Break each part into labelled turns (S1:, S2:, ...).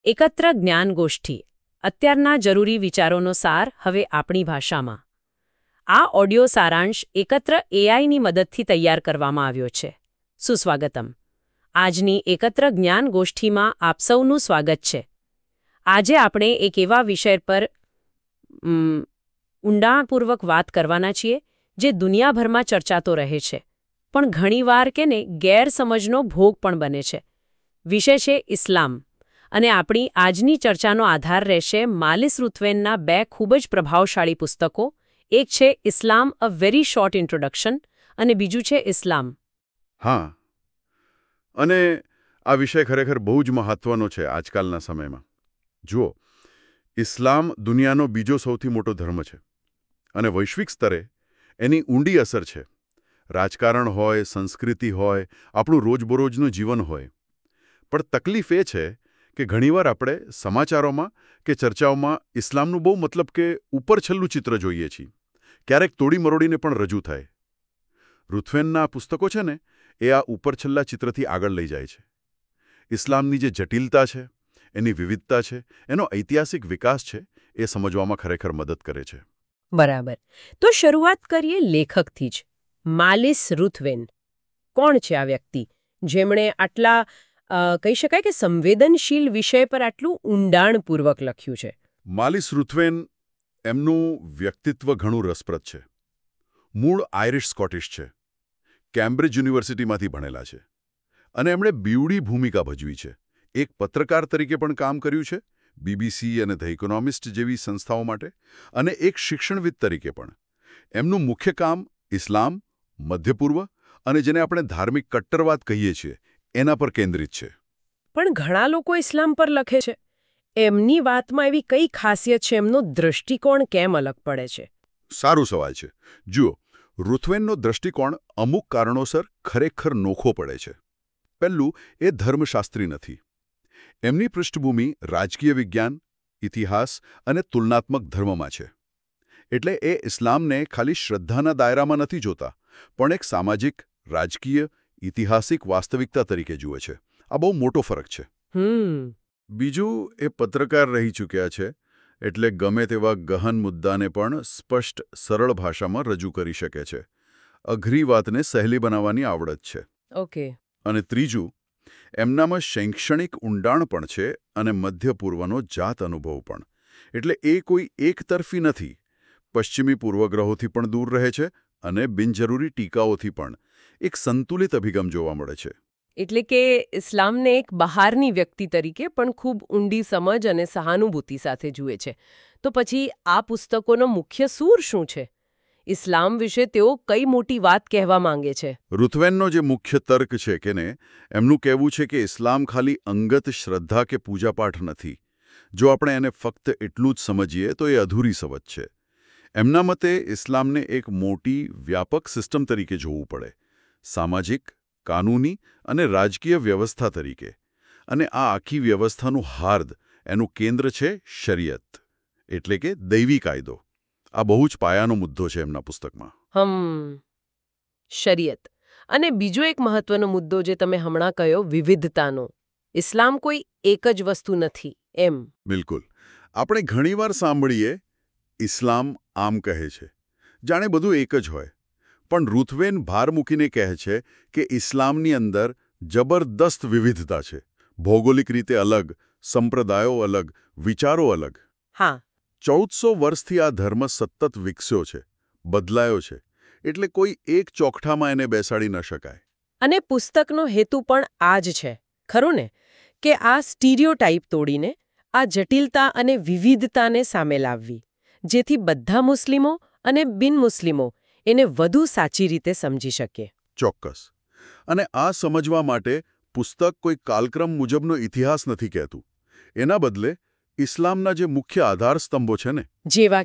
S1: એકત્ર જ્ઞાન ગોષ્ઠી અત્યારના જરૂરી વિચારોનો સાર હવે આપણી ભાષામાં. આ ઓડિયો સારાંશ એકત્ર એઆઈની મદદથી તૈયાર કરવામાં આવ્યો છે. સુસ્વાગતમ. આજની એકત્ર જ્ઞાન ગોષ્ઠીમાં આપ સૌનું સ્વાગત છે. આજે આપણે એક એવા વિષય પર ઊંડાણપૂર્વક વાત કરવાના છીએ જે દુનિયાભરમાં ચર્ચાતો રહે છે, પણ ઘણીવાર ગેરસમજનો ભોગ પણ બને છે. વિષય છે ઇસ્લામ. અને આપણી આજની ચર્ચાનો આધાર રહેશે માલિસ રુથવેનના બે ખૂબ જ પ્રભાવશાળી પુસ્તકો. એક છે Islam a very short introduction અને બીજું છે ઇસ્લામ.
S2: હા, અને આ વિષય ખરેખર બહુ જ મહત્વનો છે આજકાલના સમયમાં. જુઓ, ઇસ્લામ દુનિયાનો બીજો સૌથી મોટો ધર્મ છે અને વૈશ્વિક સ્તરે એની ઊંડી અસર છે. રાજકારણ હોય, સંસ્કૃતિ હોય, આપણું રોજબરોજનું જીવન હોય. પણ તકલીફ એ છે કે ઘણીવાર આપણે સમાચારોમાં કે ચર્ચાઓમાં ઇસ્લામનું બહુ કે ઉપરછલ્લું ચિત્ર જોઈએ છીએ. ક્યારેક તોડી મરોડીને પણ રજૂ થાય. રુથવેનના પુસ્તકો છે ને, એ આ ઉપરછલ્લા ચિત્રથી આગળ લઈ જાય છે. ઇસ્લામની જે જટિલતા છે, એની વિવિધતા છે, એનો ઐતિહાસિક વિકાસ છે, એ સમજવામાં ખરેખર મદદ કરે છે.
S1: બરાબર. તો શરૂઆત કરીએ લેખકથી જ. માલિસ રુથવેન કોણ છે આ વ્યક્તિ જેમણે આટલા કહી શકાય કે સંવેદનશીલ વિષય પર આટલું ઊંડાણપૂર્વક લખ્યું છે?
S2: માલિસ રુથવેન, એમનું વ્યક્તિત્વ ઘણું રસપ્રદ છે. મૂળ આયરિશ સ્કોટિશ છે. કેમ્બ્રિજ યુનિવર્સિટીમાંથી ભણેલા છે અને એમણે બીવડી ભૂમિકા ભજવી છે. એક પત્રકાર તરીકે પણ કામ કર્યું છે, બીબીસી અને ધ ઇકોનોમિસ્ટ જેવી સંસ્થાઓ માટે, અને એક શિક્ષણવિદ તરીકે પણ. એમનું મુખ્ય કામ ઇસ્લામ, મધ્ય પૂર્વ અને જેને આપણે ધાર્મિક કટ્ટરવાદ કહીએ છીએ એના પર કેન્દ્રિત છે.
S1: પણ ઘણા લોકો ઇસ્લામ પર લખે છે. એમની વાતમાં એવી કઈ ખાસિયત છે? એમનો દૃષ્ટિકોણ કેમ અલગ પડે છે?
S2: સારું સવાલ છે. જુઓ, રુથવેનનો દૃષ્ટિકોણ અમુક કારણોસર ખરેખર નોખો પડે છે. પહેલું, એ ધર્મશાસ્ત્રી નથી. એમની પૃષ્ઠભૂમિ રાજકીય વિજ્ઞાન, ઇતિહાસ અને તુલનાત્મક ધર્મમાં છે. એટલે એ ઇસ્લામને ખાલી શ્રદ્ધાના દાયરામાં નથી જોતા, પણ એક સામાજિક, રાજકીય, ઐતિહાસિક વાસ્તવિકતા તરીકે જુએ છે. આ બહુ મોટો ફરક છે. બીજું, એ પત્રકાર રહી ચૂક્યા છે, એટલે ગમે તેવા ગહન મુદ્દાને પણ સ્પષ્ટ, સરળ ભાષામાં રજૂ કરી શકે છે. અઘરી વાતને સહેલી બનાવવાની આવડત છે.
S1: ઓકે.
S2: અને ત્રીજું, એમનામાં શૈક્ષણિક ઊંડાણ પણ છે અને મધ્ય પૂર્વનો જાત અનુભવ પણ. એટલે એ કોઈ એકતરફી નથી. પશ્ચિમી પૂર્વગ્રહોથી પણ દૂર રહે છે અને બિનજરૂરી ટીકાઓથી પણ. એક સંતુલિત અભિગમ જોવા મળે છે.
S1: એટલે કે ઇસ્લામને એક બહારની વ્યક્તિ તરીકે પણ ખૂબ ઊંડી સમજ અને સહાનુભૂતિ સાથે જુએ છે. તો પછી આ પુસ્તકોનો મુખ્ય સૂર શું છે? ઇસ્લામ વિશે તેઓ કઈ મોટી વાત કહેવા માંગે છે?
S2: રુથવેનનો જે મુખ્ય તર્ક છે એમનું કહેવું છે કે ઇસ્લામ ખાલી અંગત શ્રદ્ધા કે પૂજાપાઠ નથી. જો આપણે એને ફક્ત એટલું જ સમજીએ તો એ અધૂરી સમજ છે. એમના મતે ઇસ્લામને એક મોટી, વ્યાપક સિસ્ટમ તરીકે જોવું પડે. સામાજિક, કાનૂની અને રાજકીય વ્યવસ્થા તરીકે. અને આ આખી વ્યવસ્થાનું હાર્દ, એનું કેન્દ્ર છે શરિયત, એટલે કે દૈવી કાયદો. આ બહુ જ પાયાનો મુદ્દો છે એમના પુસ્તકમાં.
S1: શરિયત. અને બીજો એક મહત્વનો મુદ્દો જે તમે હમણાં કહ્યો, વિવિધતાનો. ઇસ્લામ કોઈ એક જ વસ્તુ નથી એમ.
S2: બિલકુલ. આપણે ઘણીવાર સાંભળીએ, ઇસ્લામ આમ કહે છે, જાણે બધું એક જ હોય. પણ રુથવેન ભાર મૂકીને કહે છે કે ઇસ્લામની અંદર જબરદસ્ત વિવિધતા છે. ભૌગોલિક રીતે અલગ, સંપ્રદાયો અલગ, વિચારો અલગ.
S1: હા.
S2: 1400 વર્ષથી આ ધર્મ સતત વિકસ્યો છે, બદલાયો છે. એટલે કોઈ એક ચોકઠામાં એને બેસાડી ન શકાય.
S1: અને પુસ્તકનો હેતુ પણ આ જ છે, ખરું ને? કે આ સ્ટીરિયોટાઇપ તોડીને આ જટિલતા અને વિવિધતાને સામે લાવવી, જેથી બધા મુસ્લિમો અને બિનમુસ્લિમો એને વધુ સાચી રીતે સમજી શકે.
S2: ચોક્કસ. અને આ સમજવા માટે પુસ્તક કોઈ કાલક્રમ મુજબનો ઇતિહાસ નથી કહેતું. એના બદલે ઇસ્લામના જે મુખ્ય આધારસ્તંભો છે ને,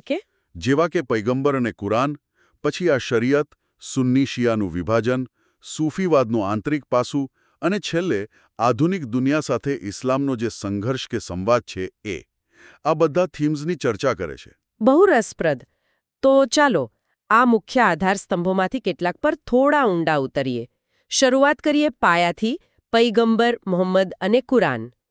S2: જેવા કે પૈગંબર અને કુરાન, પછી આ શરિયત, સુન્ની શિયાનું વિભાજન, સૂફીવાદનું આંતરિક પાસું અને છેલ્લે આધુનિક દુનિયા સાથે ઇસ્લામનો જે સંઘર્ષ કે સંવાદ છે એ, આ બધા થીમ્સની ચર્ચા કરે છે.
S1: બહુ રસપ્રદ. તો ચાલો આ મુખ્ય આધારસ્તંભોમાંથી કેટલાક પર થોડા ઊંડા ઉતરીએ. શરૂઆત કરીએ પાયાથી, પૈગંબર મોહમ્મદ અને કુરાન.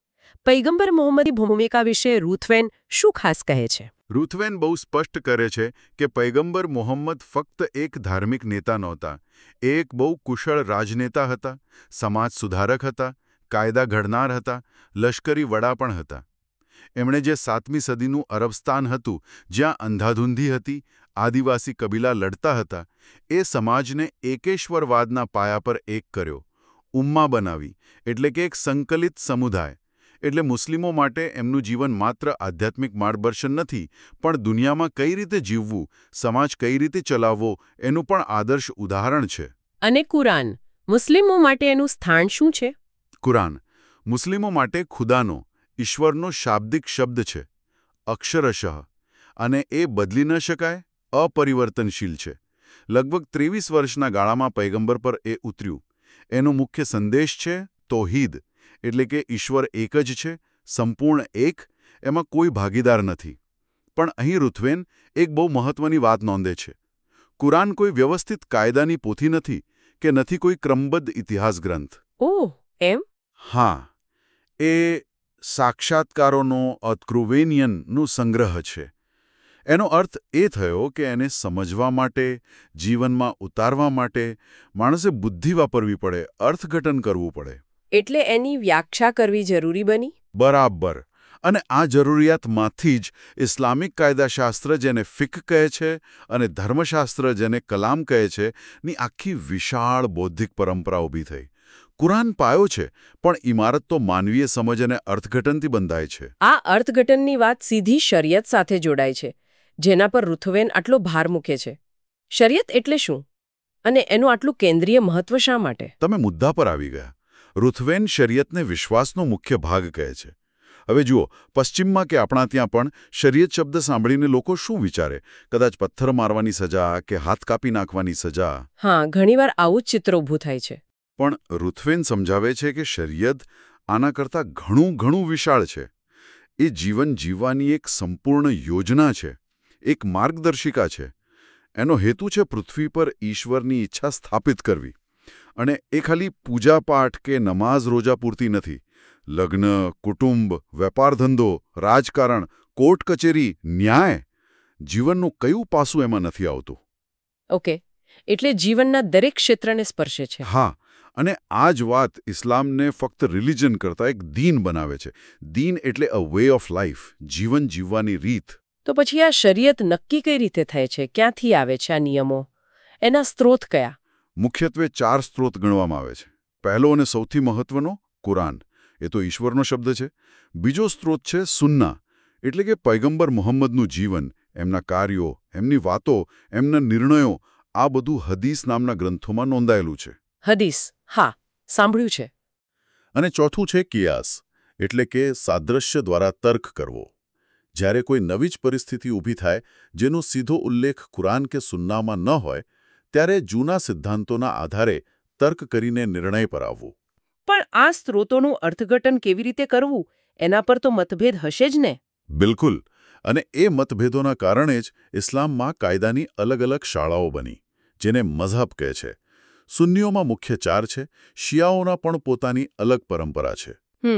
S3: પૈગંબર મોહમ્મદની ભૂમિકા વિશે રૂથવેન શું ખાસ કહે છે?
S2: રૂથવેન બહુ સ્પષ્ટ કરે છે કે પૈગંબર મોહમ્મદ ફક્ત એક ધાર્મિક નેતા નહોતા. એ એક બહુ કુશળ રાજનેતા હતા, સમાજ સુધારક હતા, કાયદા ઘડનાર હતા, લશ્કરી વડા પણ હતા. એમણે જે 7મી સદીનું અરબસ્તાન હતું, જ્યાં અંધાધૂંધી હતી, આદિવાસી કબીલા લડતા હતા, એ સમાજને એકેશ્વરવાદના પાયા પર એક કર્યો, ઉમ્મા બનાવી, એટલે કે એક સંકલિત સમુદાય. એટલે મુસ્લિમો માટે એમનું જીવન માત્ર આધ્યાત્મિક માર્ગદર્શન નથી, પણ દુનિયામાં કઈ રીતે જીવવું, સમાજ કઈ રીતે ચલાવવો, એનું પણ આદર્શ ઉદાહરણ છે.
S3: અને કુરાન મુસ્લિમો માટે એનું સ્થાન શું છે?
S2: કુરાન મુસ્લિમો માટે ખુદાનો, ઈશ્વરનો શાબ્દિક શબ્દ છે, અક્ષરશઃ, અને એ બદલી ન શકાય, અપરિવર્તનશીલ છે. લગભગ 23 વર્ષના ગાળામાં પૈગંબર પર એ ઉતર્યું. એનો મુખ્ય સંદેશ છે તૌહીદ, એટલે કે ઈશ્વર એક જ છે, સંપૂર્ણ એક, એમાં કોઈ ભાગીદાર નથી. પણ અહીં રૂથવેન એક બહુ મહત્વની વાત નોંધે છે. કુરાન કોઈ વ્યવસ્થિત કાયદાની પોથી નથી કે નથી કોઈ ક્રમબદ્ધ ઇતિહાસ ગ્રંથ.
S3: ઓહ, એમ?
S2: હા, એ સાક્ષાત્કારોનો અત્ક્રુવેનિયનનું સંગ્રહ છે. એનો અર્થ એ થયો કે એને સમજવા માટે, જીવનમાં ઉતારવા માટે માણસે બુદ્ધિ વાપરવી પડે, અર્થઘટન કરવું પડે.
S3: એટલે એની વ્યાખ્યા કરવી જરૂરી બની?
S2: બરાબર. અને આ જરૂરિયાતમાંથી જ ઇસ્લામિક કાયદાશાસ્ત્ર, જેને ફિક કહે છે, અને ધર્મશાસ્ત્ર, જેને કલામ કહે છે, ની આખી વિશાળ બૌદ્ધિક પરંપરા ઊભી થઈ. કુરાન પાયો છે, પણ ઇમારત તો માનવીય સમજ અને અર્થઘટનથી બંધાય છે.
S3: આ અર્થઘટનની વાત સીધી શરિયત સાથે જોડાય છે, જેના પર રૂથવેન આટલો ભાર મૂકે છે. શરિયત એટલે શું? અને એનું આટલું કેન્દ્રીય મહત્વ શા માટે?
S2: તમે મુદ્દા પર આવી ગયા. રૂથવેન શરિયતને વિશ્વાસનો મુખ્ય ભાગ કહે છે. હવે જુઓ, પશ્ચિમમાં કે આપણા ત્યાં પણ શરિયત શબ્દ સાંભળીને લોકો શું વિચારે? કદાચ પથ્થર મારવાની સજા કે હાથ કાપી નાખવાની સજા.
S3: હા, ઘણીવાર આવું જ ચિત્ર ઊભું થાય છે.
S2: પણ રૂથવેન સમજાવે છે કે શરિયત આના કરતાં ઘણું વિશાળ છે. એ જીવન જીવવાની એક સંપૂર્ણ યોજના છે, એક માર્ગદર્શિકા છે. એનો હેતુ છે પૃથ્વી પર ઈશ્વરની ઈચ્છા સ્થાપિત કરવી. અને એ ખાલી પૂજાપાઠ કે નમાઝ રોજા પૂરતી નથી. લગ્ન, કુટુંબ, વેપાર ધંધો, રાજકારણ, કોર્ટ કચેરી, ન્યાય, જીવનનું કયું પાસું એમાં નથી આવતું.
S3: ઓકે, એટલે જીવનના દરેક ક્ષેત્રને સ્પર્શે છે.
S2: હા, અને આ જ વાત ઇસ્લામને ફક્ત રિલિજન કરતાં એક દીન બનાવે છે. દીન એટલે અ વે ઓફ લાઈફ, જીવન જીવવાની રીત.
S3: તો પછી આ શરિયત નક્કી કઈ રીતે થાય છે? ક્યાંથી આવે છે આ નિયમો? એના સ્ત્રોત કયા?
S2: મુખ્યત્વે 4 સ્ત્રોત ગણવામાં આવે છે. પહેલો અને સૌથી મહત્વનો કુરાન, એ તો ઈશ્વરનો શબ્દ છે. બીજો સ્ત્રોત છે સુન્ના, એટલે કે પૈગંબર મોહમ્મદનું જીવન, એમના કાર્યો, એમની વાતો, એમના નિર્ણયો, આ બધું હદીસ નામના ગ્રંથોમાં નોંધાયેલું છે.
S3: હદીસ, હા, સાંભળ્યું છે.
S2: અને ચોથું છે કિયાસ, એટલે કે સાદ્રશ્ય દ્વારા તર્ક કરવો. જ્યારે કોઈ નવી જ પરિસ્થિતિ ઊભી થાય, જેનો સીધો ઉલ્લેખ કુરાન કે સુન્નામાં ન હોય, ત્યારે જૂના સિદ્ધાંતોના આધારે તર્ક કરીને નિર્ણય પર આવવું.
S3: પણ આ સ્ત્રોતોનું અર્થઘટન કેવી રીતે કરવું, એના પર તો મતભેદ હશે જ ને?
S2: બિલકુલ. અને એ મતભેદોના કારણે જ ઇસ્લામમાં કાયદાની અલગ-અલગ શાળાઓ બની, જેને મઝહબ કહે છે. સુન્નીઓમાં મુખ્ય 4 છે, શિયાઓના પણ પોતાની અલગ પરંપરા છે.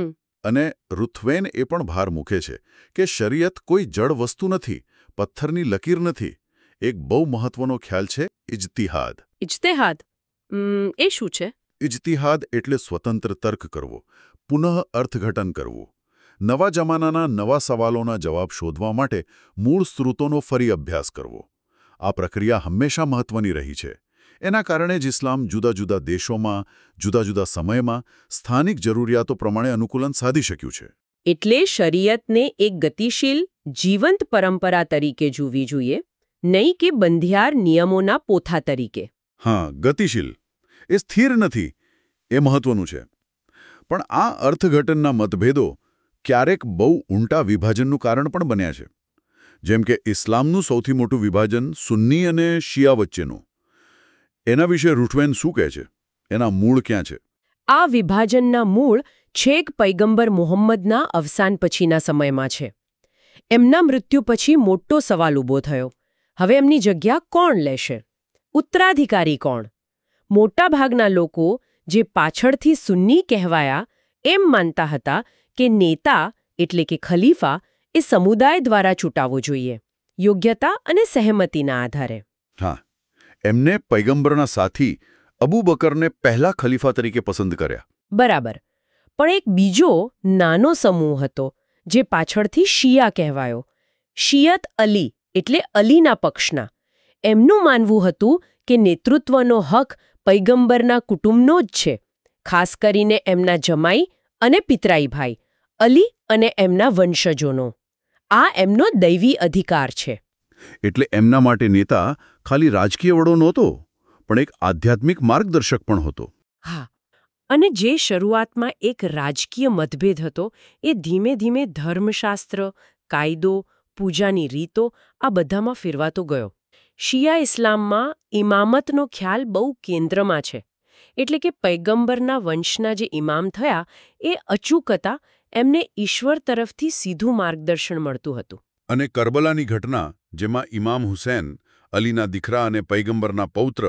S2: અને રૂથવેન એ પણ ભાર મૂકે છે કે શરિયત કોઈ જડ વસ્તુ નથી, પથ્થરની લકીર નથી. એક બહુ મહત્વનો ખ્યાલ છે ઇજ્તિહાદ.
S3: ઇજ્તિહાદ એ શું છે?
S2: ઇજ્તિહાદ એટલે સ્વતંત્ર તર્ક કરવો, પુનઃ અર્થઘટન કરવું. નવા જમાનાના નવા સવાલોના જવાબ શોધવા માટે મૂળ સ્ત્રોતોનો ફરી અભ્યાસ કરવો. આ પ્રક્રિયા હંમેશા મહત્વની રહી છે. એના કારણે જ ઇસ્લામ જુદા જુદા દેશોમાં, જુદા જુદા સમયમાં સ્થાનિક જરૂરિયાતો પ્રમાણે અનુકૂલન સાધી શક્યું છે.
S3: એટલે શરિયતને એક ગતિશીલ, જીવંત પરંપરા તરીકે જોવી જોઈએ, નહીં કે બંધિયાર નિયમોના પોથા તરીકે.
S2: હા, ગતિશીલ. એ સ્થિર નથી, એ મહત્વનું છે. પણ આ અર્થઘટનના મતભેદો ક્યારેક બહુ ઊંટા વિભાજનનું કારણ પણ બન્યા છે. જેમ કે ઇસ્લામનું સૌથી મોટું વિભાજન સુન્ની અને શિયા વચ્ચેનું. એના વિશે રૂથવેન શું કહે છે? એના મૂળ ક્યાં છે?
S3: આ વિભાજનના મૂળ છેક પૈગંબર મોહમ્મદના અવસાન પછીના સમયમાં છે. એમના મૃત્યુ પછી મોટો સવાલ ઊભો થયો. હવે એમની જગ્યા કોણ લેશે? ઉત્તરાધિકારી કોણ? મોટાભાગના લોકો, જે પાછળથી સુન્ની કહેવાયા, એમ માનતા હતા કે નેતા એટલે કે ખલીફા એ સમુદાય દ્વારા ચૂંટાવો જોઈએ, યોગ્યતા અને સહેમતીના આધારે.
S2: હા, એમને પૈગંબરના સાથી અબુ બકરને પહેલા ખલીફા તરીકે પસંદ કર્યા.
S3: બરાબર. પણ એક બીજો નાનો સમૂહ હતો જે પાછળથી શિયા કહેવાયો. શિયત અલી એટલે અલીના પક્ષના. એમનું માનવું હતું કે નેતૃત્વનો હક પૈગંબરના કુટુંબનો જ છે, ખાસ કરીને એમના જમાઈ અને પિતરાઈ ભાઈ અલી અને એમના વંશજોનો. આ એમનો દૈવી અધિકાર છે.
S2: એટલે એમના માટે નેતા ખાલી રાજકીય વડો નહોતો, પણ એક આધ્યાત્મિક માર્ગદર્શક પણ હતો.
S3: હા, અને જે શરૂઆતમાં એક રાજકીય મતભેદ હતો એ ધીમે ધીમે ધર્મશાસ્ત્ર, કાયદો, પૂજાની રીતો આ બધામાં ફેરવાતો ગયો. શિયા ઇસ્લામમાં ઇમામતનો ખ્યાલ બહુ કેન્દ્રમાં છે. એટલે કે પૈગંબરના વંશના જે ઇમામ થયા એ અચૂક હતા, એમને ઈશ્વર તરફથી સીધું માર્ગદર્શન મળતું હતું.
S2: અને કરબલાની ઘટના, જેમાં ઇમામ હુસૈન, અલીના દીકરા અને પૈગંબરના પૌત્ર,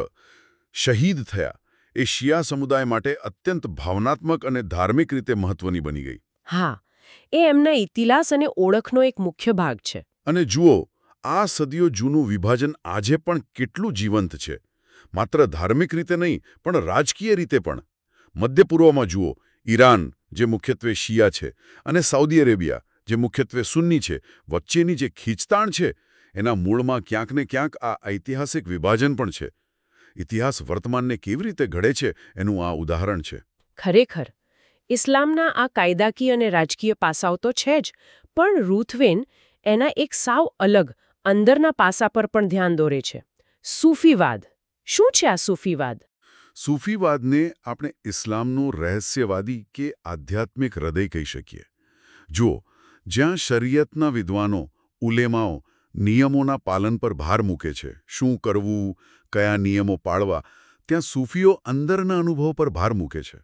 S2: શહીદ થયા, એ શિયા સમુદાય માટે અત્યંત ભાવનાત્મક અને ધાર્મિક રીતે મહત્વની બની ગઈ.
S3: હા, એ એમના ઇતિહાસ અને ઓળખનો એક મુખ્ય ભાગ છે.
S2: અને જુઓ, આ સદીઓ જૂનું વિભાજન આજે પણ કેટલું જીવંત છે. માત્ર ધાર્મિક રીતે નહીં, પણ રાજકીય રીતે પણ. મધ્ય પૂર્વમાં જુઓ, ઈરાન, જે મુખ્યત્વે શિયા છે, અને સાઉદી અરેબિયા, જે મુખ્યત્વે સુન્ની છે, વચ્ચેની જે ખીંચતાણ છે, એના મૂળમાં ક્યાંક ને ક્યાંક આ ઐતિહાસિક વિભાજન પણ છે. ઇતિહાસ વર્તમાનને કેવી રીતે ઘડે છે એનું આ ઉદાહરણ છે.
S3: ખરેખર, ઇસ્લામના આ કાયદાકીય અને રાજકીય પાસાઓ તો છે જ, પણ રૂથવેન એના એક સાવ અલગ અંદરના પાસા પર પણ ધ્યાન દોરે છે. સૂફીવાદ. શું છે આ સૂફીવાદ?
S2: સૂફીવાદને આપણે ઇસ્લામનું રહસ્યવાદી કે આધ્યાત્મિક હૃદય કહી શકીએ. જુઓ, જ્યાં શરિયતના વિદ્વાનો, ઉલેમાઓ નિયમોના પાલન પર ભાર મૂકે છે, શું કરવું, કયા નિયમો પાળવા, ત્યાં સૂફીઓ અંદરના અનુભવ પર ભાર મૂકે છે.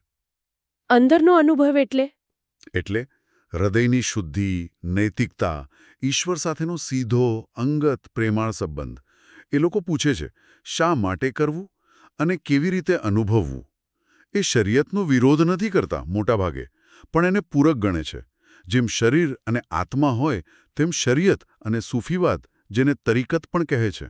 S3: અંદરનો અનુભવ એટલે?
S2: એટલે હૃદયની શુદ્ધિ, નૈતિકતા, ઈશ્વર સાથેનો સીધો, અંગત, પ્રેમાળ સંબંધ. એ લોકો પૂછે છે, શા માટે કરવું અને કેવી રીતે અનુભવવું. એ શરિયતનો વિરોધ નથી કરતા મોટાભાગે, પણ એને પૂરક ગણે છે. જેમ શરીર અને આત્મા હોય, તેમ શરિયત અને સૂફીવાદ, જેને તરીકત પણ કહે છે.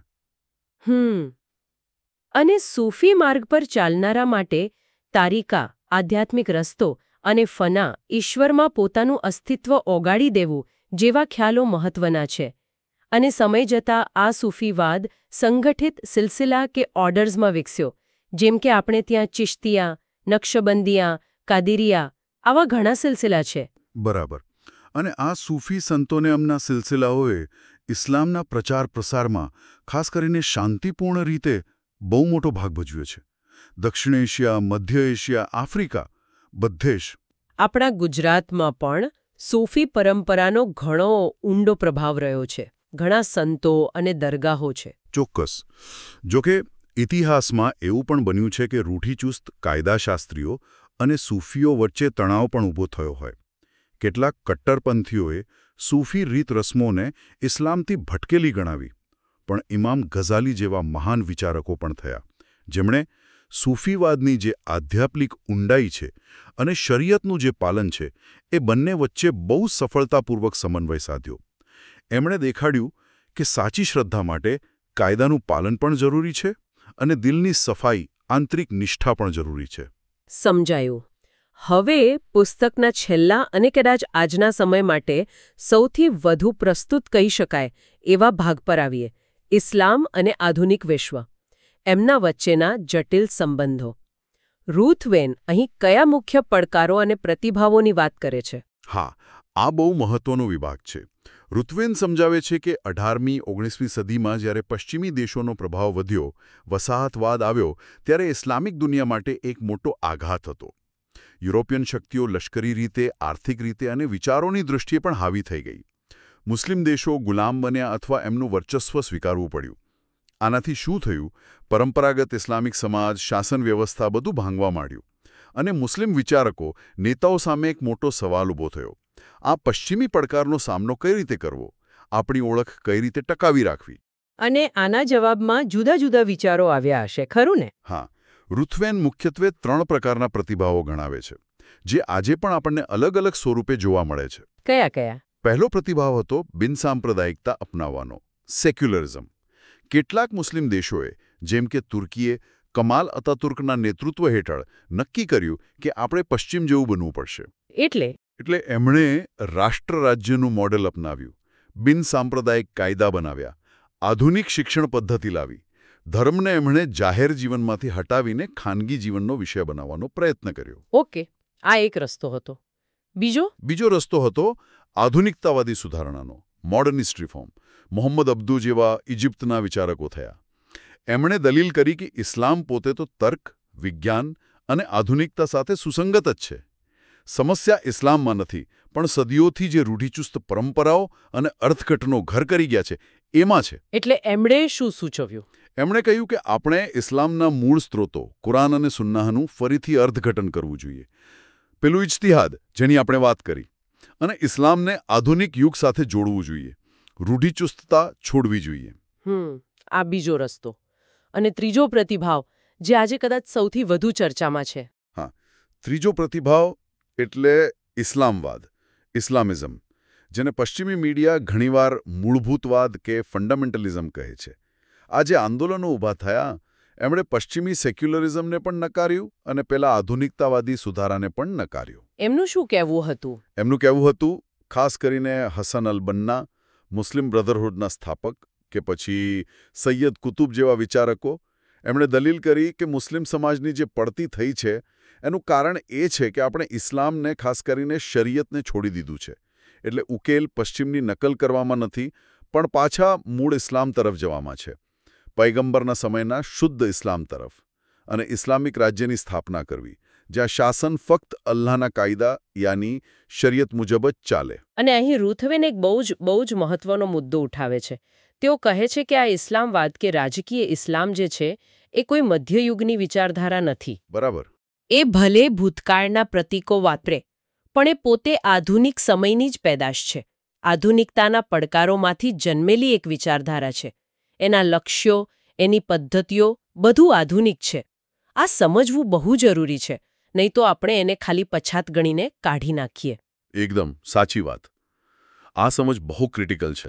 S3: અને સૂફી માર્ગ પર ચાલનારા માટે તારીકા, આધ્યાત્મિક રસ્તો અને ફના, ઈશ્વરમાં પોતાનું અસ્તિત્વ ઓગાળી દેવું જેવા ખ્યાલો મહત્વના છે. અને સમય જતાં આ સૂફીવાદ સંગઠિત સિલસિલા કે ઓર્ડર્સમાં વિકસ્યો, જેમ કે આપણે ત્યાં ચિશ્તિયા, નક્શબંદિયા, કાદિરિયા આવા ઘણા સિલસિલા છે.
S2: બરાબર. અને આ સૂફી સંતોને એમના સિલસિલાઓએ ઇસ્લામના પ્રચાર પ્રસારમાં, ખાસ કરીને શાંતિપૂર્ણ રીતે, બહુ મોટો ભાગ ભજવ્યો છે. દક્ષિણ એશિયા, મધ્ય એશિયા, આફ્રિકા, બધે જ.
S3: આપણા ગુજરાતમાં પણ સૂફી પરંપરાનો ઘણો ઊંડો પ્રભાવ રહ્યો છે. ઘણા સંતો અને દરગાહો છે.
S2: ચોક્કસ. જોકે ઇતિહાસમાં એવું પણ બન્યું છે કે રૂઢિચુસ્ત કાયદાશાસ્ત્રીઓ અને સૂફીઓ વચ્ચે તણાવ પણ ઊભો થયો હોય. કેટલાક કટ્ટરપંથીઓએ સૂફી રીત રસ્મોને ઇસ્લામથી ભટકેલી ગણાવી. પણ ઇમામ ગઝાલી જેવા મહાન વિચારકો પણ થયા, જેમણે સૂફીવાદની જે આધ્યાત્મિક ઊંડાઈ છે અને શરિયતનું જે પાલન છે, એ બંને વચ્ચે બહુ સફળતાપૂર્વક સમન્વય સાધ્યો. એમણે દેખાડ્યું કે સાચી શ્રદ્ધા માટે કાયદાનું પાલન પણ જરૂરી છે અને દિલની સફાઈ, આંતરિક નિષ્ઠા પણ જરૂરી છે.
S3: સમજાયું. હવે પુસ્તકના છેલ્લા અને કદાચ આજના સમય માટે સૌથી વધુ પ્રસ્તુત કહી શકાય એવા ભાગ પર આવીએ. ઇસ્લામ અને આધુનિક વિશ્વ, એમના વચ્ચેના જટિલ સંબંધો. રૂથવેન અહીં કયા મુખ્ય પડકારો અને પ્રતિભાવોની વાત કરે છે?
S2: હા, આ બહુ મહત્વનો વિભાગ છે. રૂથવેન સમજાવે છે કે 18મી 19મી સદીમાં જ્યારે પશ્ચિમી દેશોનો પ્રભાવ વધ્યો, વસાહતવાદ આવ્યો, ત્યારે ઇસ્લામિક દુનિયા માટે એક મોટો આઘાત હતો. યુરોપિયન શક્તિઓ લશ્કરી રીતે, આર્થિક રીતે અને વિચારોની દૃષ્ટિએ પણ હાવી થઈ ગઈ. મુસ્લિમ દેશો ગુલામ બન્યા અથવા એમનું વર્ચસ્વ સ્વીકારવું પડ્યું. આનાથી શું થયું? પરંપરાગત ઇસ્લામિક સમાજ, શાસન વ્યવસ્થા બધું ભાંગવા માંડ્યું. અને મુસ્લિમ વિચારકો, નેતાઓ સામે એક મોટો સવાલ ઊભો થયો. આ પશ્ચિમી પડકારનો સામનો કઈ રીતે કરવો? આપણી ઓળખ કઈ રીતે ટકાવી રાખવી?
S3: અને આના જવાબમાં જુદા જુદા વિચારો આવ્યા હશે, ખરું ને?
S2: હા. રૂથવેન મુખ્યત્વે 3 પ્રકારના પ્રતિભાવો ગણાવે છે, જે આજે પણ આપણને અલગ અલગ સ્વરૂપે જોવા મળે છે.
S1: કયા કયા?
S2: પહેલો પ્રતિભાવ હતો બિનસાંપ્રદાયિકતા અપનાવવાનો, સેક્યુલરિઝમ. કેટલાક મુસ્લિમ દેશોએ, જેમ કે તુર્કીએ કમાલ અતાતુર્કના નેતૃત્વ હેઠળ નક્કી કર્યું કે આપણે પશ્ચિમ જેવું બનવું પડશે. એટલે એમણે રાષ્ટ્ર રાજ્યનું મોડેલ અપનાવ્યું, બિનસાંપ્રદાયિક કાયદા બનાવ્યા, આધુનિક શિક્ષણ પદ્ધતિ લાવી, ધર્મને એમણે જાહેર જીવનમાંથી હટાવીને ખાનગી જીવનનો વિષય બનાવવાનો પ્રયત્ન કર્યો.
S1: ઓકે, આ એક રસ્તો હતો.
S2: બીજો રસ્તો હતો આધુનિકતાવાદી સુધારણાનો, મોડર્નિસ્ટ રિફોર્મ. મોહમ્મદ અબ્દુ જેવા ઇજિપ્તના વિચારકો થયા. એમણે દલીલ કરી કે ઇસ્લામ પોતે તો તર્ક, વિજ્ઞાન અને આધુનિકતા સાથે સુસંગત જ છે. સમસ્યા ઇસ્લામમાં નથી, પણ સદીઓથી જે રૂઢિચુસ્ત પરંપરાઓ અને અર્થઘટનો ઘર કરી ગયા છે એમાં છે.
S1: એટલે એમણે શું સૂચવ્યું?
S2: એમણે કહ્યું કે આપણે ઇસ્લામના મૂળ સ્ત્રોતો કુરાન અને સુન્નાહનું ફરીથી અર્થઘટન કરવું જોઈએ. પેલું ઇજ્તિહાદ જેની આપણે વાત કરી, અને ઇસ્લામને આધુનિક યુગ સાથે જોડવું જોઈએ. રૂઢિચુસ્તતા છોડવી જોઈએ.
S1: આ બીજો રસ્તો. અને ત્રીજો પ્રતિભાવ જે આજે કદાચ સૌથી વધુ ચર્ચામાં છે.
S2: ત્રીજો પ્રતિભાવ એટલે ઇસ્લામવાદ, ઇસ્લામિઝમ, જેને પશ્ચિમી મીડિયા ઘણીવાર મૂળભૂતવાદ કે ફંડામેન્ટલિઝમ કહે છે. આ જે આંદોલનો ઊભા થયા એમણે પશ્ચિમી સેક્યુલરિઝમને પણ નકાર્યું અને પેલા આધુનિકતાવાદી સુધારાને પણ નકાર્યું.
S1: એમનું શું કહેવું હતું?
S2: એમનું કહેવું હતું, ખાસ કરીને હસન અલ બન્ના, મુસ્લિમ બ્રધરહુડના સ્થાપક, કે પછી સૈયદ કુતુબ જેવા વિચારકો, એમણે દલીલ કરી કે મુસ્લિમ સમાજની જે પડતી થઈ છે એનું કારણ એ છે કે આપણે ઇસ્લામને, ખાસ કરીને શરીયતને છોડી દીધું છે. એટલે ઉકેલ પશ્ચિમની નકલ કરવામાં નથી, પણ પાછા મૂળ ઇસ્લામ તરફ જવામાં છે, પૈગંબરના સમયના શુદ્ધ ઇસ્લામ તરફ. અને ઇસ્લામિક રાજ્યની સ્થાપના કરવી, જ્યાં શાસન ફક્ત અલ્લાહના કાયદા યાની શરીયત મુજબ જ ચાલે.
S1: અને અહીં રૂથવેન એક બહુ જ મહત્વનો મુદ્દો ઉઠાવે છે. તેઓ કહે છે કે આ ઇસ્લામવાદ કે રાજકીય ઇસ્લામ જે છે એ કોઈ મધ્યયુગની વિચારધારા નથી.
S2: બરાબર.
S1: એ ભલે ભૂતકાળના પ્રતીકો વાપરે, પણ એ પોતે આધુનિક સમયની જ પેદાશ છે. આધુનિકતાના પડકારોમાંથી જન્મેલી એક વિચારધારા છે. એના લક્ષ્યો, એની પદ્ધતિઓ બધું આધુનિક છે. આ સમજવું બહુ જરૂરી છે, નહીં તો આપણે એને ખાલી પછાત ગણીને કાઢી નાખીએ.
S2: એકદમ સાચી વાત. આ સમજ બહુ ક્રિટિકલ છે.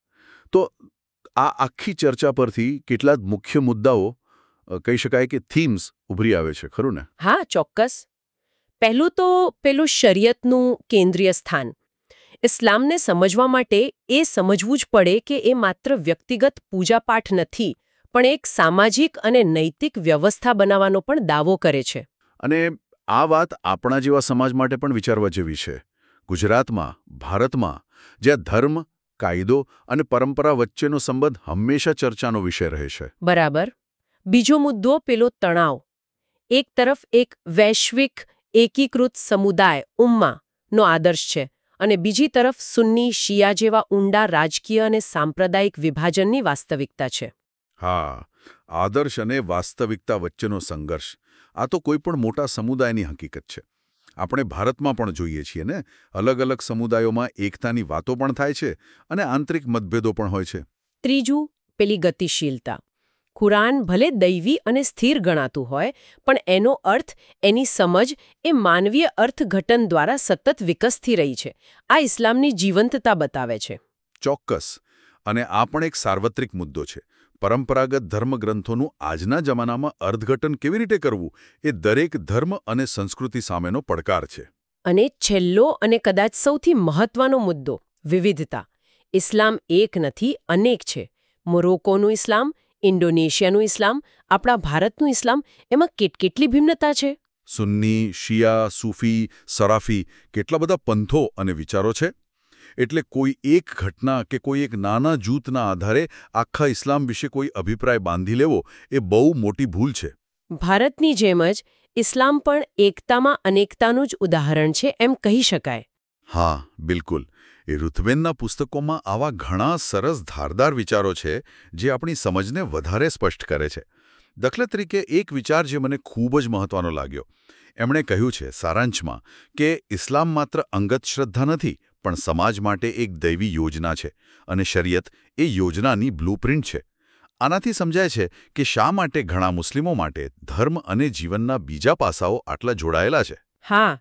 S2: તો આ આખી ચર્ચા પરથી કેટલાક મુખ્ય મુદ્દાઓ, કહી શકાય કે થીમ્સ ઉભરી આવે છે, ખરું ને?
S1: હા, ચોક્કસ. પહેલું તો પેલું શરીયતનું કેન્દ્રીય સ્થાન. ઇસ્લામને સમજવા માટે એ સમજવું જ પડે કે એ માત્ર વ્યક્તિગત પૂજાપાઠ નથી, પણ એક સામાજિક અને નૈતિક વ્યવસ્થા બનાવવાનો પણ દાવો કરે છે.
S2: અને આ વાત આપણા જેવા સમાજ માટે પણ વિચારવા જેવી છે. ગુજરાતમાં, ભારતમાં, જ્યાં ધર્મ, કાયદો અને પરંપરા વચ્ચેનો સંબંધ હંમેશા ચર્ચાનો વિષય રહે છે.
S1: બરાબર. બીજો મુદ્દો પેલો તણાવ. એક તરફ એક વૈશ્વિક એકીકૃત સમુદાય ઉમ્માનો આદર્શ છે, અને બીજી તરફ સુન્ની શિયા જેવા ઊંડા રાજકીય અને સાંપ્રદાયિક વિભાજનની વાસ્તવિકતા છે.
S2: હા, આદર્શ અને વાસ્તવિકતા વચ્ચેનો સંઘર્ષ, આ તો કોઈ પણ મોટા સમુદાયની હકીકત છે. આપણે ભારતમાં પણ જોઈએ છીએ ને, અલગ અલગ સમુદાયોમાં એકતાની વાતો પણ થાય છે અને આંતરિક મતભેદો પણ હોય છે.
S1: ત્રીજું, પેલી ગતિશીલતા. કુરાન ભલે દૈવી અને સ્થિર ગણાતું હોય, પણ એનો અર્થ, એની સમજ એ માનવીય અર્થઘટન દ્વારા સતત વિકસતી રહી છે. આ ઇસ્લામની જીવંતતા બતાવે છે.
S2: ચોક્કસ. અને આ પણ એક સાર્વત્રિક મુદ્દો છે. પરંપરાગત ધર્મગ્રંથોનું આજના જમાનામાં અર્થઘટન કેવી રીતે કરવું, એ દરેક ધર્મ અને સંસ્કૃતિ સામેનો પડકાર છે.
S1: અને છેલ્લો અને કદાચ સૌથી મહત્વનો મુદ્દો, વિવિધતા. ઇસ્લામ એક નથી, અનેક છે. મોરોકોનું ઇસ્લામ, ઇન્ડોનેશિયાનું ઇસ્લામ, આપણા ભારતનું ઇસ્લામ, એમાં કેટલી ભિન્નતા છે.
S2: સુન્ની, શિયા, સૂફી, સરાફી, કેટલા બધા પંથો અને વિચારો છે. એટલે કોઈ એક ઘટના કે કોઈ એક નાના જૂથના આધારે આખા ઇસ્લામ વિશે કોઈ અભિપ્રાય બાંધી લેવો એ બહુ મોટી ભૂલ છે.
S1: ભારતની જેમ જ ઇસ્લામ પણ એકતામાં અનેકતાનું જ ઉદાહરણ છે એમ કહી શકાય.
S2: હા, બિલકુલ. એ રુથવેનના પુસ્તકોમાં આવા ઘણા સરસ ધારદાર વિચારો છે જે આપણી સમજને વધારે સ્પષ્ટ કરે છે. દાખલા તરીકે એક વિચાર જે મને ખૂબ જ મહત્વનો લાગ્યો. એમણે કહ્યું છે સારાંશમાં કે ઇસ્લામ માત્ર અંગત શ્રદ્ધા નથી, પણ સમાજ માટે એક દૈવી યોજના છે, અને શરીયત એ યોજનાની બ્લુપ્રિન્ટ છે. આનાથી સમજાય છે કે શા માટે ઘણા મુસ્લિમો માટે ધર્મ અને જીવનના બીજા પાસાઓ આટલા જોડાયેલા છે.
S1: હા,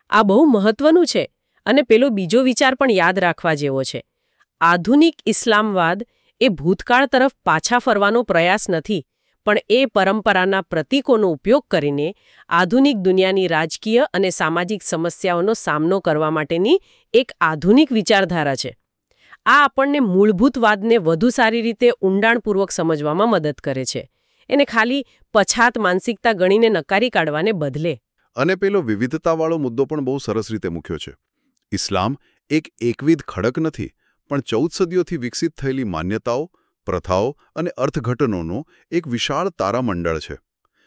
S1: આ બહુ મહત્વનું છે અને પેલો બીજો વિચાર પણ યાદ રાખવા જેવો છે. આધુનિક ઇસ્લામવાદ એ ભૂતકાળ તરફ પાછા ફરવાનો પ્રયાસ નથી, પણ એ પરંપરાના પ્રતીકોનો ઉપયોગ કરીને આધુનિક દુનિયાની રાજકીય અને સામાજિક સમસ્યાઓનો સામનો કરવા માટેની એક આધુનિક વિચારધારા છે. આ આપણને મૂળભૂતવાદને વધુ સારી રીતે ઊંડાણપૂર્વક સમજવામાં મદદ કરે છે, એને ખાલી પછાત માનસિકતા ગણીને નકારી કાઢવાને બદલે.
S2: અને પેલો વિવિધતાવાળો મુદ્દો પણ બહુ સરસ રીતે મૂક્યો છે. ઇસ્લામ એક એકવિધ ખડક નથી, પણ 14 સદીઓથી વિકસિત થયેલી માન્યતાઓ, પ્રથાઓ અને અર્થઘટનોનો એક વિશાળ તારામંડળ છે.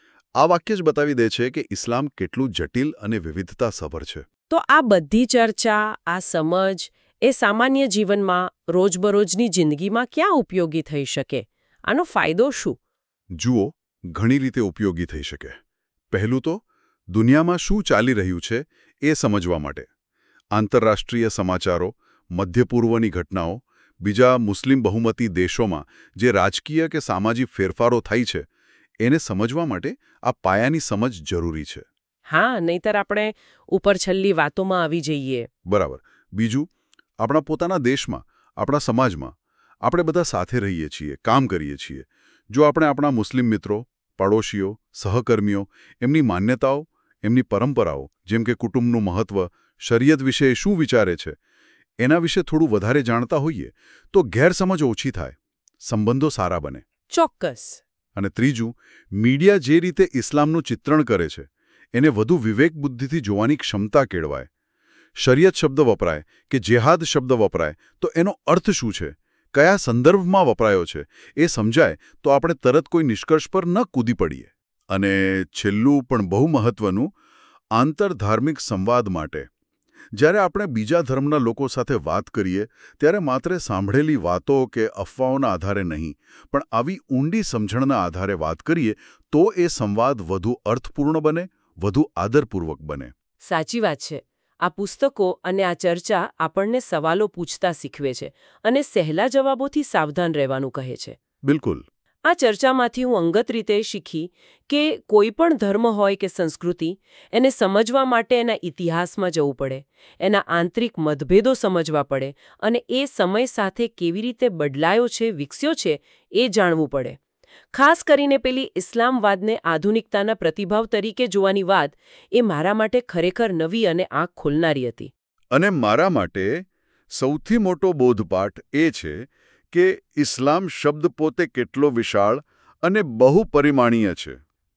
S2: આ વાક્ય જ બતાવી દે છે કે ઇસ્લામ કેટલું જટિલ અને વિવિધતાસભર છે.
S1: તો આ બધી ચર્ચા, આ સમજ એ સામાન્ય જીવનમાં, રોજબરોજની જિંદગીમાં ક્યાં ઉપયોગી થઈ શકે? આનો ફાયદો શું?
S2: જુઓ, ઘણી રીતે ઉપયોગી થઈ શકે. પહેલું તો દુનિયામાં શું ચાલી રહ્યું છે એ સમજવા માટે. આંતરરાષ્ટ્રીય સમાચારો, મધ્ય પૂર્વની ઘટનાઓ, બીજા મુસ્લિમ બહુમતી દેશોમાં જે રાજકીય કે સામાજિક ફેરફારો થાય છે એને સમજવા માટે આ પાયાની સમજ જરૂરી છે.
S1: હા, નહીતર આપણે ઉપરછલ્લી વાતોમાં આવી જઈએ.
S2: બરાબર. બીજું, આપણા પોતાના દેશમાં, આપણા સમાજમાં આપણે બધા સાથે રહીએ છીએ, કામ કરીએ છીએ. જો આપણે આપણા મુસ્લિમ મિત્રો, પડોશીઓ, સહકર્મીઓ, એમની માન્યતાઓ, એમની પરંપરાઓ, જેમ કે કુટુંબનું મહત્વ, શરિયત વિશે શું વિચારે છે, એના વિશે થોડું વધારે જાણતા હોઈએ તો ગેરસમજ ઓછી થાય, સંબંધો સારા બને.
S1: ચોક્કસ.
S2: અને ત્રીજું, મીડિયા જે રીતે ઇસ્લામનું ચિત્રણ કરે છે એને વધુ વિવેક બુદ્ધિથી જોવાની ક્ષમતા કેળવાય. શરિયત શબ્દ વપરાય કે જેહાદ શબ્દ વપરાય તો એનો અર્થ શું છે, કયા સંદર્ભમાં વપરાયો છે એ સમજાય તો આપણે તરત કોઈ નિષ્કર્ષ પર ન કૂદી પડીએ. અને છેલ્લું પણ બહુ મહત્વનું, આંતરધાર્મિક સંવાદ માટે. જ્યારે આપણે બીજા ધર્મના લોકો સાથે વાત કરીએ ત્યારે માત્ર સાંભળેલી વાતો કે અફવાઓના આધારે નહીં, પણ આવી ઊંડી સમજણના આધારે વાત કરીએ તો એ સંવાદ વધુ અર્થપૂર્ણ બને, વધુ આદરપૂર્વક બને.
S1: સાચી વાત છે. આ પુસ્તકો અને આ ચર્ચા આપણને સવાલો પૂછતા શીખવે છે અને સહેલા જવાબોથી સાવધાન રહેવાનું કહે છે.
S2: બિલકુલ.
S1: આ ચર્ચામાંથી હું અંગત રીતે શીખી કે કોઈ પણ ધર્મ હોય કે સંસ્કૃતિ, એને સમજવા માટે એના ઇતિહાસમાં જવું પડે, એના આંતરિક મતભેદો સમજવા પડે અને એ સમય સાથે કેવી રીતે બદલાયો છે, વિકસ્યો છે એ જાણવું પડે. ખાસ કરીને પેલી ઇસ્લામવાદને આધુનિકતાના પ્રતિભાવ તરીકે જોવાની વાત એ મારા માટે ખરેખર નવી અને આંખ ખોલનારી હતી.
S2: અને મારા માટે સૌથી મોટો બોધપાઠ એ છે કે ઇસ્લામ શબ્દ પોતે કેટલો વિશાળ અને બહુપરિમાણીય છે.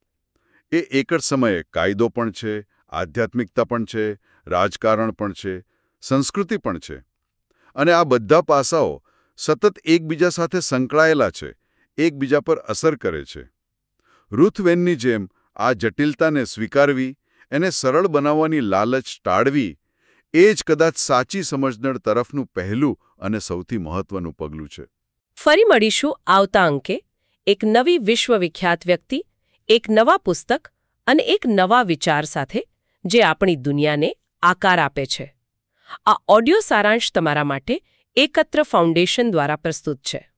S2: એ એક જ સમયે કાયદો પણ છે, આધ્યાત્મિકતા પણ છે, રાજકારણ પણ છે, સંસ્કૃતિ પણ છે. અને આ બધા પાસાઓ સતત એકબીજા સાથે સંકળાયેલા છે, એકબીજા પર અસર કરે છે. રૂથ વેનની જેમ આ જટિલતાને સ્વીકારવી, એને સરળ બનાવવાની લાલચ ટાળવી, એ જ કદાચ સાચી સમજણ તરફનું પહેલું અને સૌથી મહત્વનું પગલું છે.
S1: ફરી મળીશું આવતા અંકે એક નવી વિશ્વવિખ્યાત વ્યક્તિ, એક નવા પુસ્તક અને એક નવા વિચાર સાથે જે આપણી દુનિયાને આકાર આપે છે. આ ઓડિયો સારાંશ તમારા માટે એકત્ર ફાઉન્ડેશન દ્વારા પ્રસ્તુત છે.